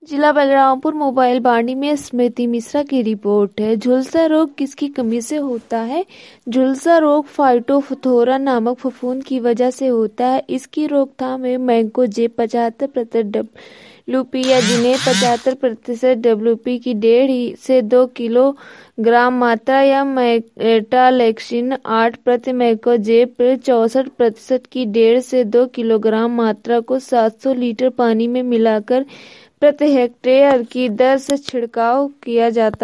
जिला बलरामपुर मोबाइल बाड़ी में स्मृति मिश्रा की रिपोर्ट है। झुलसा रोग किसकी कमी से होता है? झुलसा रोग फाइटोफथोरा नामक फफूंद की वजह से होता है। इसकी रोकथाम में मैंकोजेब 75% WP या जिन्हें 75% WP की 1.5 से 2 किलोग्राम मात्रा या मेटालेक्सिन 8 प्रति मैंकोजेब 64% की 1.5 से 2 किलोग्राम मात्रा को 700 लीटर पानी में मिलाकर प्रति हेक्टेयर की दर से छिड़काव किया जाता